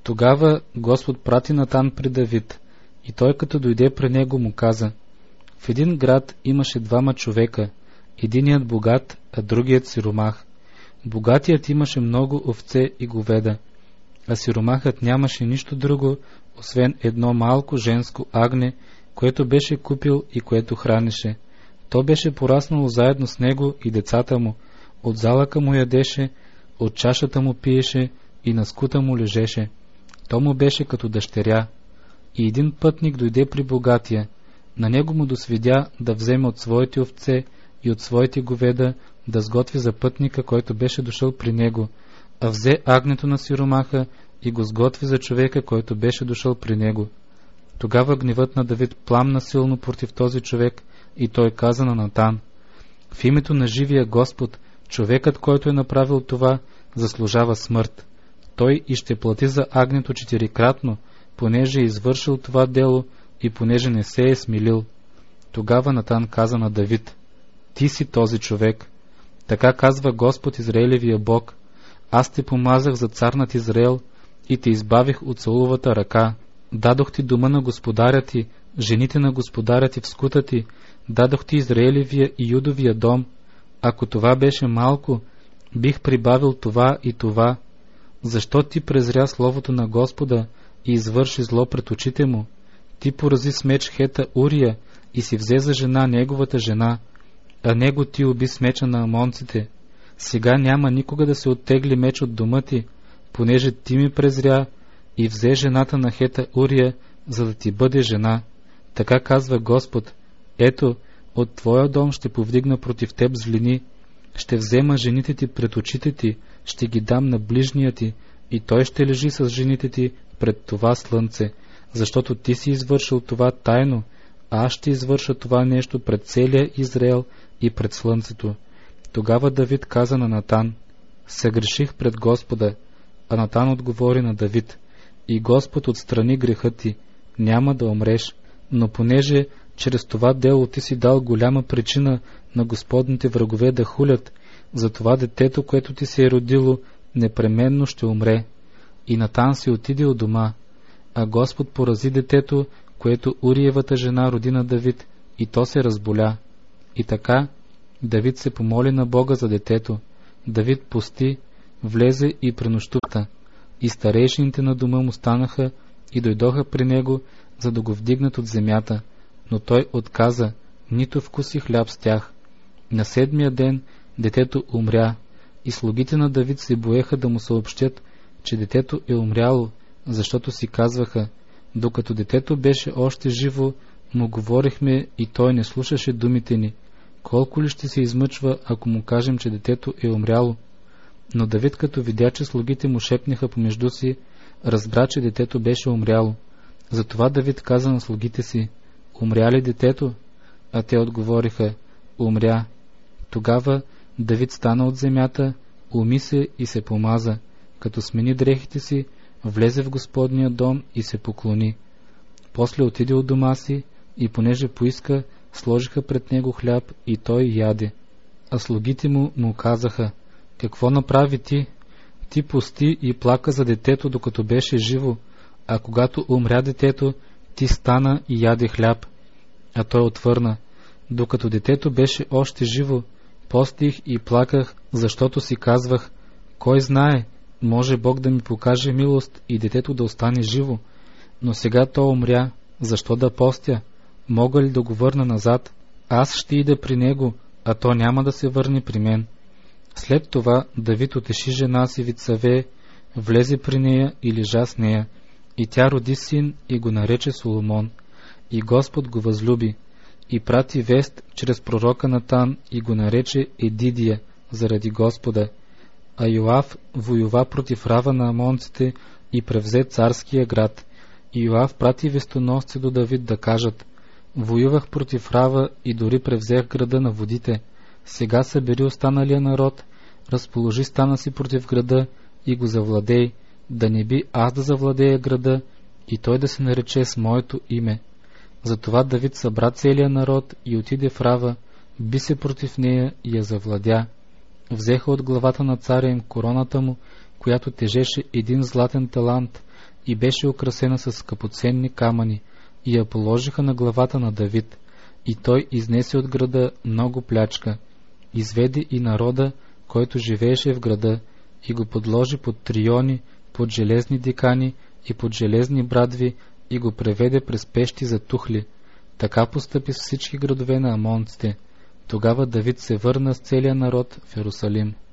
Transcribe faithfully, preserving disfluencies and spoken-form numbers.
Тогава Господ прати Натан при Давид, и той като дойде при него му каза: в един град имаше двама човека, единият богат, а другият сиромах. Богатият имаше много овце и говеда, а сиромахът нямаше нищо друго, освен едно малко женско агне, което беше купил и което хранеше. То беше пораснало заедно с него и децата му, от залъка му ядеше, от чашата му пиеше и на скута му лежеше. То му беше като дъщеря. И един пътник дойде при богатия. На него му досвидя да вземе от своите овце и от своите говеда да сготви за пътника, който беше дошъл при него, а взе агнето на сиромаха и го сготви за човека, който беше дошъл при него. Тогава гневът на Давид пламна силно против този човек и той каза на Натан: в името на живия Господ, човекът, който е направил това, заслужава смърт. Той и ще плати за агнето четирикратно, понеже е извършил това дело и понеже не се е смилил. Тогава Натан каза на Давид: ти си този човек. Така казва Господ Израилевия Бог: аз те помазах за цар над Израел и те избавих от Сауловата ръка. Дадох ти дома на господаря ти, жените на господаря ти в скута ти, дадох ти Израилевия и Юдовия дом. Ако това беше малко, бих прибавил това и това. Защо ти презря словото на Господа и извърши зло пред очите му? Ти порази с меч Хета Урия и си взе за жена неговата жена, а него ти уби с меча на амонците. Сега няма никога да се оттегли меч от дома ти, понеже ти ми презря и взе жената на Хета Урия, за да ти бъде жена. Така казва Господ: ето, от твоя дом ще повдигна против теб злини, ще взема жените ти пред очите ти, ще ги дам на ближния ти, и той ще лежи с жените ти пред това слънце, защото ти си извършил това тайно, а аз ще извърша това нещо пред целия Израел и пред слънцето. Тогава Давид каза на Натан: съгреших пред Господа. А Натан отговори на Давид: и Господ отстрани греха ти, няма да умреш, но понеже чрез това дело ти си дал голяма причина на Господните врагове да хулят, затова детето, което ти се е родило, непременно ще умре. И Натан си отиде от дома, а Господ порази детето, което Уриевата жена роди на Давид, и то се разболя. И така Давид се помоли на Бога за детето. Давид пости, влезе и пренощувта. И старейшините на дома му станаха и дойдоха при него, за да го вдигнат от земята. Но той отказа, нито вкуси хляб с тях. На седмия ден детето умря, и слугите на Давид се боеха да му съобщят, че детето е умряло, защото си казваха: докато детето беше още живо, му говорихме и той не слушаше думите ни. Колко ли ще се измъчва, ако му кажем, че детето е умряло? Но Давид, като видя, че слугите му шепнеха помежду си, разбра, че детето беше умряло. Затова Давид каза на слугите си: умря ли детето? А те отговориха: умря. Тогава Давид стана от земята, уми се и се помаза. Като смени дрехите си, влезе в Господния дом и се поклони. После отиде от дома си и понеже поиска, сложиха пред него хляб и той яде. А слугите му му казаха: какво направи ти? Ти пости и плака за детето, докато беше живо, а когато умря детето, ти стана и яде хляб. А той отвърна: докато детето беше още живо, постих и плаках, защото си казвах: кой знае, може Бог да ми покаже милост и детето да остане живо. Но сега то умря, защо да постя? Мога ли да го върна назад? Аз ще ида при него, а то няма да се върне при мен. След това Давид утеши жена си Вицаве, влезе при нея и лежа с нея, и тя роди син и го нарече Соломон. И Господ го възлюби, и прати вест чрез пророка Натан и го нарече Едидия заради Господа. А Йоав воюва против Рава на амонците и превзе царския град. И Йоав прати вестоносци до Давид да кажат: воювах против Рава и дори превзех града на водите. Сега събери останалия народ, разположи стана си против града и го завладей, да не би аз да завладея града и той да се нарече с моето име. Затова Давид събра целия народ и отиде в Рава, би се против нея и я завладя. Взеха от главата на царя им короната му, която тежеше един златен талант, и беше украсена с скъпоценни камъни, и я положиха на главата на Давид, и той изнесе от града много плячка, изведе и народа, който живееше в града, и го подложи под триони, под железни дикани и под железни брадви, и го преведе през пещи за тухли. Така постъпи с всички градове на амонците. Тогава Давид се върна с целия народ в Йерусалим.